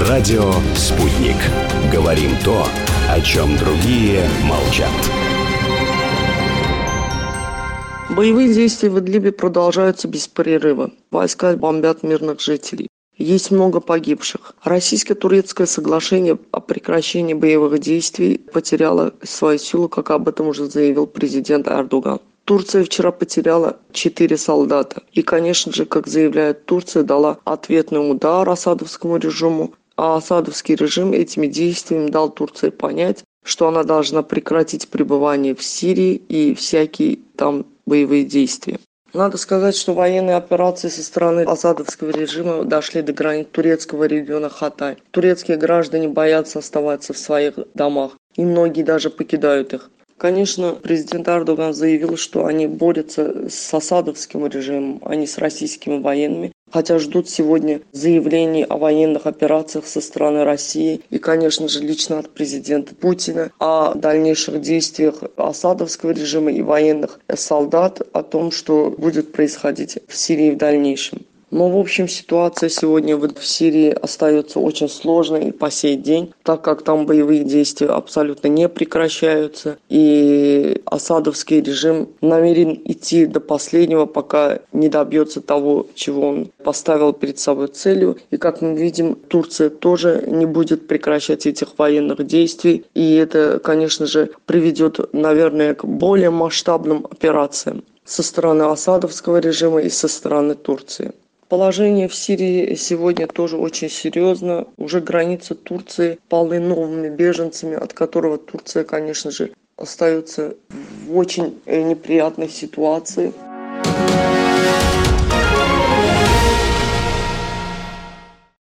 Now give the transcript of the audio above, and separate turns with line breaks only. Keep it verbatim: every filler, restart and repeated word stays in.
Радио «Спутник». Говорим то, о чем другие молчат.
Боевые действия в Идлибе продолжаются без перерыва. Войска бомбят мирных жителей. Есть много погибших. Российско-турецкое соглашение о прекращении боевых действий потеряло свою силу, как об этом уже заявил президент Эрдоган. Турция вчера потеряла четыре солдата. И, конечно же, как заявляет Турция, дала ответный удар асадовскому режиму. А асадовский режим этими действиями дал Турции понять, что она должна прекратить пребывание в Сирии и всякие там боевые действия. Надо сказать, что военные операции со стороны асадовского режима дошли до границ турецкого региона Хатай. Турецкие граждане боятся оставаться в своих домах, и многие даже покидают их. Конечно, президент Эрдоган заявил, что они борются с асадовским режимом, а не с российскими военными, хотя ждут сегодня заявлений о военных операциях со стороны России и, конечно же, лично от президента Путина о дальнейших действиях асадовского режима и военных солдат, о том, что будет происходить в Сирии в дальнейшем. Но, в общем, ситуация сегодня в Сирии остается очень сложной и по сей день, так как там боевые действия абсолютно не прекращаются, и асадовский режим намерен идти до последнего, пока не добьется того, чего он поставил перед собой целью. И, как мы видим, Турция тоже не будет прекращать этих военных действий, и это, конечно же, приведет, наверное, к более масштабным операциям со стороны асадовского режима и со стороны Турции. Положение в Сирии сегодня тоже очень серьезно. Уже границы Турции полны новыми беженцами, от которого Турция, конечно же, остается в очень неприятной ситуации.